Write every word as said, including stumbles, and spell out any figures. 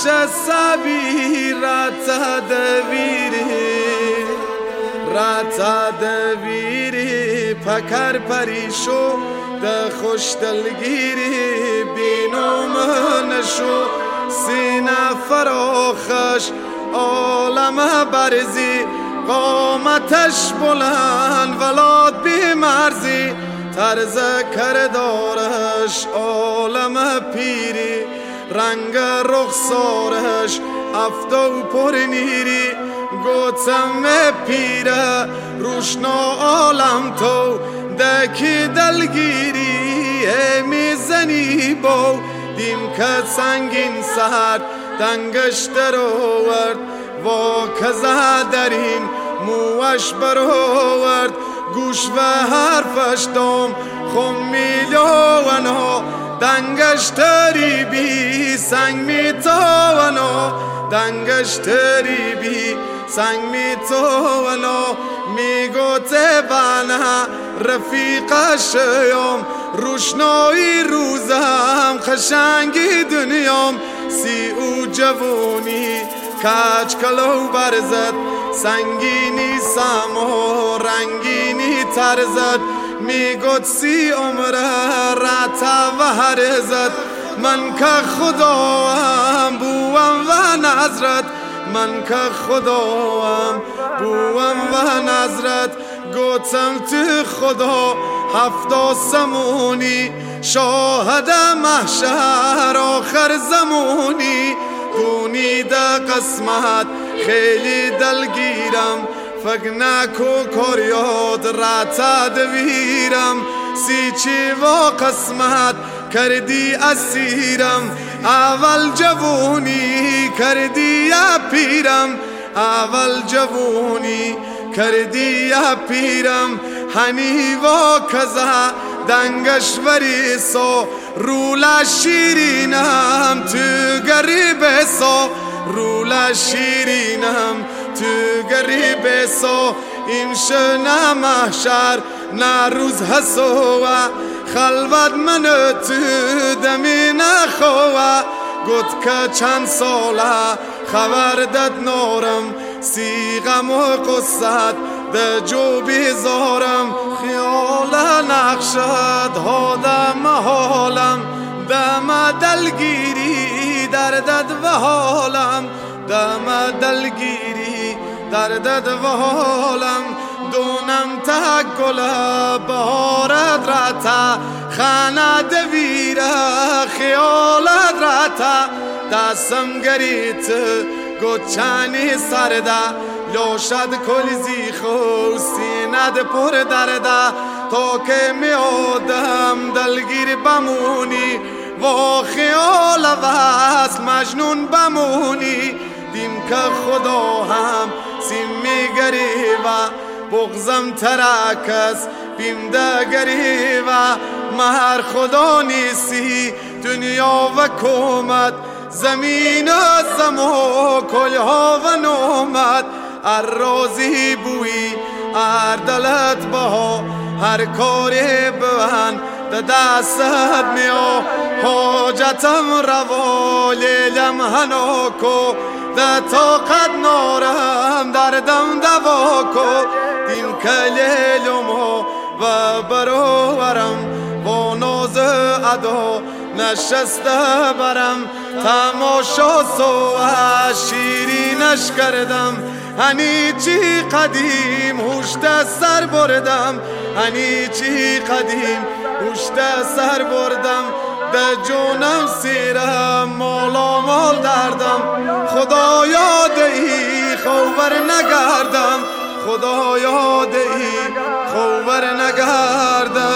سبی رتا دویری رتا دویری پکر پریشو ده خوش دلگیری بینو منشو سینه فراخش عالم برزی قامتش بلند ولاد بی مرزی طرز کردارش عالم پیری رنگ رخسارش افتو پر نیری گوتم پیره روشنا عالم تو دکی دلگیری میزنی بو دیم که سنگین سهر دنگش درآورد وا کزه درین موش برآورد گوش و حرفش دام خم میلیونا دنگش تریبی سنگ میتوانا دنگش تریبی سنگ میتوانا میگوته بنا رفیقش یام روشنایی روزم خشنگی دنیام سی او جوونی کچ کلو برزد سنگینی سما رنگینی ترزد میگوت سی عمره رتا و هرزد من که خداوام بوام و نظرت من که خداوام بوام و نظرت گوتم تو خدا هفت آسمونی شاهد محشر آخر زمونی دونی ده قسمت خیلی دلگیرم فکر نکو کاریاد رتا دویرم سی چی و قسمت کردی اسیرم اول جوونی کردی یا پیرم اول جوونی کردی یا پیرم هنی و کزا دنگش وریسو رولا شیرینم تو گریب سو رولا شیرینم تو گریب سو این شنا محشر نه روز هسو خلوت من تو دمی نخوا گفت که چند ساله خبر داد نورم سی غم و قصت ده جو بیزارم خیال نقشد هادم حالم دم دلگیری دردد و حالم دم دلگیری دردد و حالم دونم تا گل بهارت رتا خانه دویره خیالت رتا دستم گریت گوچانی سرده لوشد کلزی خو سیند پر درده تا که می آدم دلگیر بمونی و خیال وصل مجنون بمونی دیم که خدا هم سیم می گریوه بغزم ترکس بیم ده گریوه مهر خدا نیستی دنیا و کمت زمین و زمو کلها و نومت ار رازی بوی ار دلت بها هر کاری ببن ده دستت میا حاجتم روا لیلم هناکو ده طاقت نارم دردم دوا کو دین که لیلمو و برورم با ناز ادا نشسته برم تماشا سو شیرینش کردم هنی چی قدیم هوشت سر بردم هنی چی قدیم هوشت سر بردم به جونم سیرم مالا مال دردم خدا یاد ای خوبر نگردم خدا یاد ای خوبر نگردم